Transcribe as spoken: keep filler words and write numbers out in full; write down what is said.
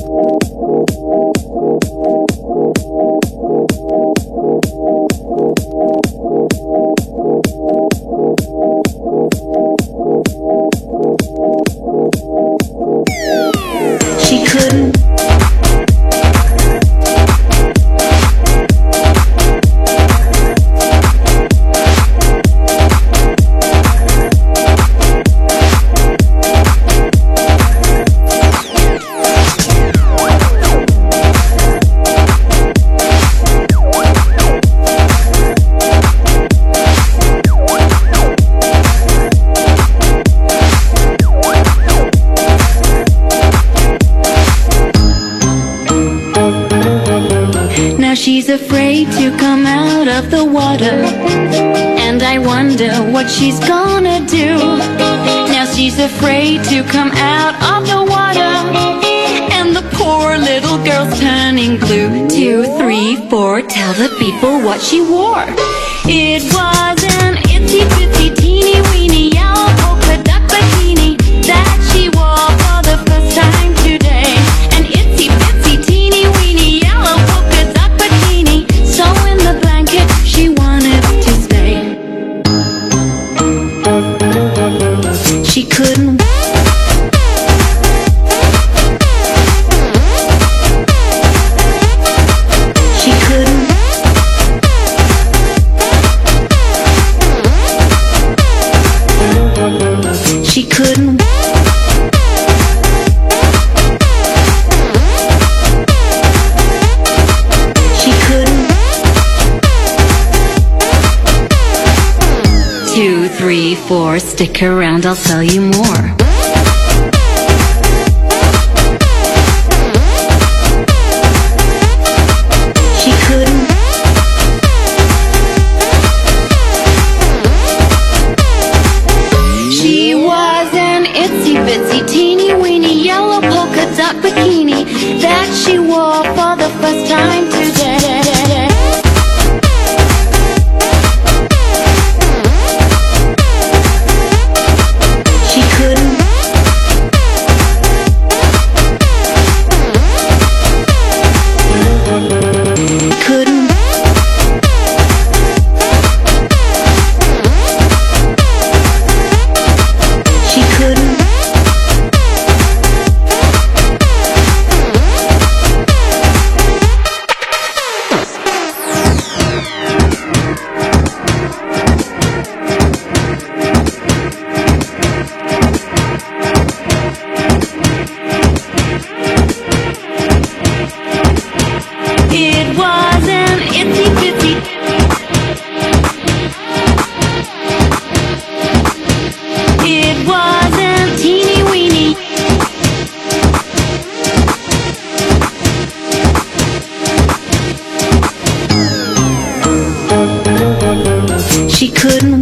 She couldn't. She's afraid to come out of the water, and I wonder what she's gonna do. Now she's afraid to come out of the water, and the poor little girl's turning blue. Two, three, four, tell the people what she wore. It was an itsy bitsy teeny weeny yellow polka dot bikini that she wore for the first time today. An itsy bitsy teeny weeny yellow polka dot bikini, so in the blanket she wanted to stay. She couldn't. She couldn't. She couldn't. She couldn't. Two, three, four, stick around, I'll tell you more. She couldn't. She was an itsy bitsy teeny weeny yellow polka dot bikini that she wore for the first time today. She couldn't. Couldn't. She couldn't. It was an itsy bitsy. It was an teeny weeny. She couldn't.